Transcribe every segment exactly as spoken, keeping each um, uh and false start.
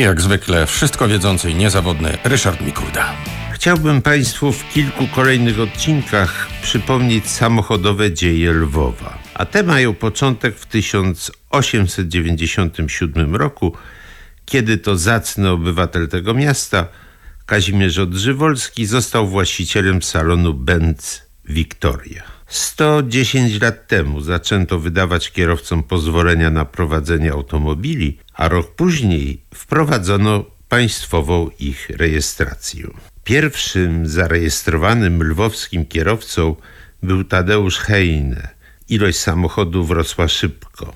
jak zwykle wszystko wiedzący i niezawodny Ryszard Mikulda. Chciałbym Państwu w kilku kolejnych odcinkach przypomnieć samochodowe dzieje Lwowa. A te mają początek w tysiąc osiemset dziewięćdziesiątym siódmym roku, kiedy to zacny obywatel tego miasta, Kazimierz Odrzywolski, został właścicielem salonu Benz Victoria. sto dziesięć lat temu zaczęto wydawać kierowcom pozwolenia na prowadzenie automobili, a rok później wprowadzono państwową ich rejestrację. Pierwszym zarejestrowanym lwowskim kierowcą był Tadeusz Hejne. Ilość samochodów rosła szybko.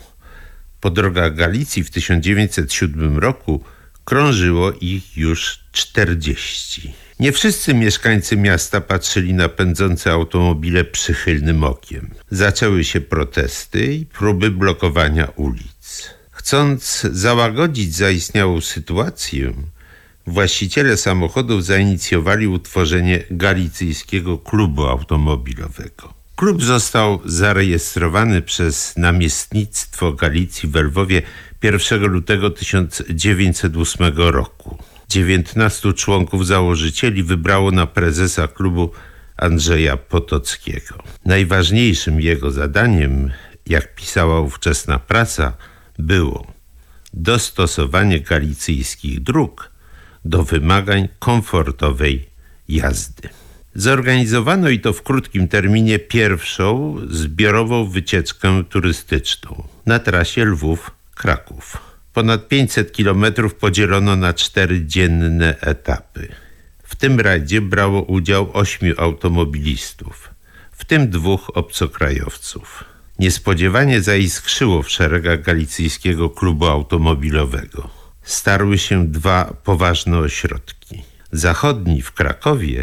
Po drogach Galicji w tysiąc dziewięćset siódmym roku krążyło ich już czterdzieści. Nie wszyscy mieszkańcy miasta patrzyli na pędzące automobile przychylnym okiem. Zaczęły się protesty i próby blokowania ulic. Chcąc załagodzić zaistniałą sytuację, właściciele samochodów zainicjowali utworzenie Galicyjskiego Klubu Automobilowego. Klub został zarejestrowany przez Namiestnictwo Galicji w Lwowie pierwszego lutego tysiąc dziewięćset ósmego roku. dziewiętnastu członków założycieli wybrało na prezesa klubu Andrzeja Potockiego. Najważniejszym jego zadaniem, jak pisała ówczesna prasa, było dostosowanie galicyjskich dróg do wymagań komfortowej jazdy. Zorganizowano i to w krótkim terminie pierwszą zbiorową wycieczkę turystyczną na trasie Lwów-Kraków. Ponad pięćset kilometrów podzielono na cztery dzienne etapy. W tym rajdzie brało udział ośmiu automobilistów, w tym dwóch obcokrajowców. Niespodziewanie zaiskrzyło w szeregach Galicyjskiego Klubu Automobilowego. Starły się dwa poważne ośrodki. Zachodni w Krakowie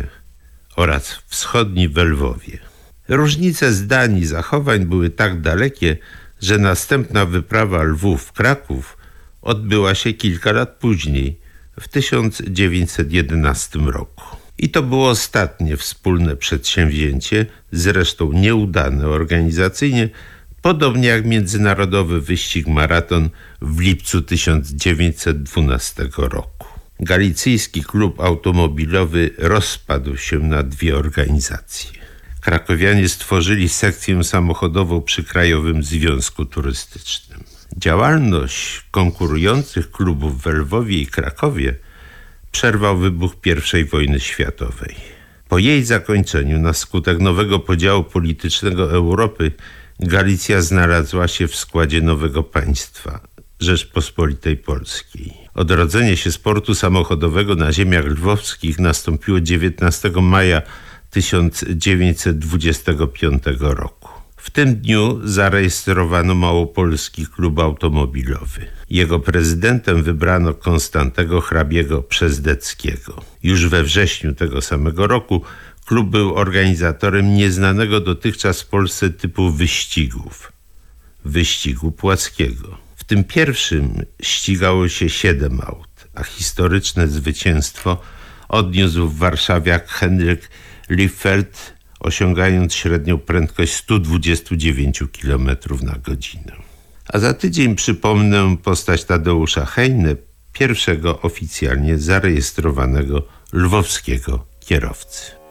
oraz wschodni w Lwowie. Różnice zdań i zachowań były tak dalekie, że następna wyprawa Lwów-Kraków odbyła się kilka lat później, w tysiąc dziewięćset jedenastym roku. I to było ostatnie wspólne przedsięwzięcie, zresztą nieudane organizacyjnie, podobnie jak międzynarodowy wyścig maraton w lipcu tysiąc dziewięćset dwunastego roku. Galicyjski Klub Automobilowy rozpadł się na dwie organizacje. Krakowianie stworzyli sekcję samochodową przy Krajowym Związku Turystycznym. Działalność konkurujących klubów w Lwowie i Krakowie przerwał wybuch pierwszej wojny światowej. Po jej zakończeniu, na skutek nowego podziału politycznego Europy, Galicja znalazła się w składzie nowego państwa, Rzeczpospolitej Polskiej. Odrodzenie się sportu samochodowego na ziemiach lwowskich nastąpiło dziewiętnastego maja tysiąc dziewięćset dwudziestego piątego roku. W tym dniu zarejestrowano Małopolski Klub Automobilowy. Jego prezydentem wybrano Konstantego hrabiego Przezdeckiego. Już we wrześniu tego samego roku klub był organizatorem nieznanego dotychczas w Polsce typu wyścigów. Wyścigu płaskiego. W tym pierwszym ścigało się siedem aut, a historyczne zwycięstwo odniósł w warszawiak Henryk Liefeld, osiągając średnią prędkość sto dwadzieścia dziewięć kilometrów na godzinę. A za tydzień przypomnę postać Tadeusza Hejne, pierwszego oficjalnie zarejestrowanego lwowskiego kierowcy.